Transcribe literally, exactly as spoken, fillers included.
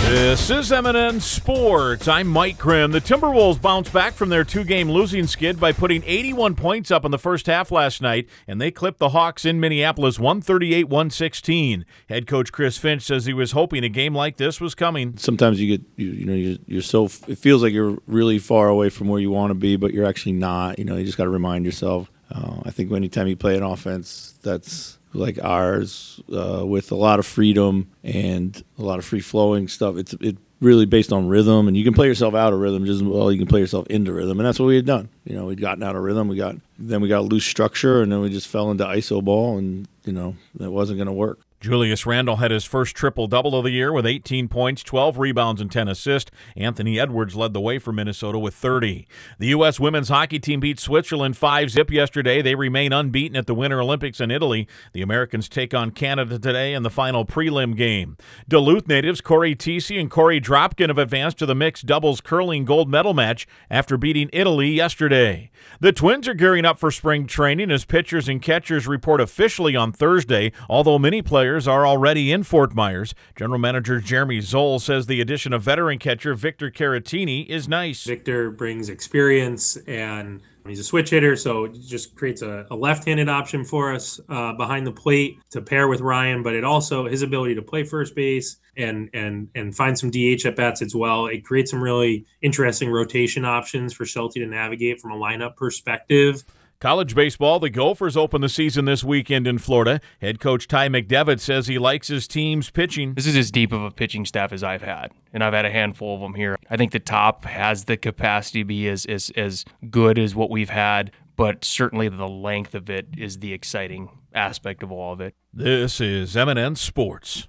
This is M and N Sports. I'm Mike Grimm. The Timberwolves bounced back from their two-game losing skid by putting eighty-one points up in the first half last night, and they clipped the Hawks in Minneapolis one thirty-eight to one sixteen. Head coach Chris Finch says he was hoping a game like this was coming. Sometimes you get, you, you know, you're, you're so, it feels like you're really far away from where you want to be, but you're actually not. You know, you just got to remind yourself. Uh, I think anytime you play an offense that's like ours, uh, with a lot of freedom and a lot of free-flowing stuff, it's it really based on rhythm, and you can play yourself out of rhythm just as well you can play yourself into rhythm, and that's what we had done. You know, we'd gotten out of rhythm, we got then we got loose structure, and then we just fell into iso ball, and you know that wasn't going to work. Julius Randle had his first triple-double of the year with eighteen points, twelve rebounds, and ten assists. Anthony Edwards led the way for Minnesota with thirty. The U S women's hockey team beat Switzerland five zip yesterday. They remain unbeaten at the Winter Olympics in Italy. The Americans take on Canada today in the final prelim game. Duluth natives Corey Tesi and Corey Dropkin have advanced to the mixed doubles curling gold medal match after beating Italy yesterday. The Twins are gearing up for spring training as pitchers and catchers report officially on Thursday, although many players are already in Fort Myers. General Manager Jeremy Zoll says the addition of veteran catcher Victor Caratini is nice. Victor brings experience, and he's a switch hitter, so it just creates a, a left-handed option for us uh, behind the plate to pair with Ryan, but it also, his ability to play first base and and and find some D H at-bats as well. It creates some really interesting rotation options for Schulte to navigate from a lineup perspective. College baseball, the Gophers open the season this weekend in Florida. Head coach Ty McDevitt says he likes his team's pitching. This is as deep of a pitching staff as I've had, and I've had a handful of them here. I think the top has the capacity to be as, as, as good as what we've had, but certainly the length of it is the exciting aspect of all of it. This is M and N Sports.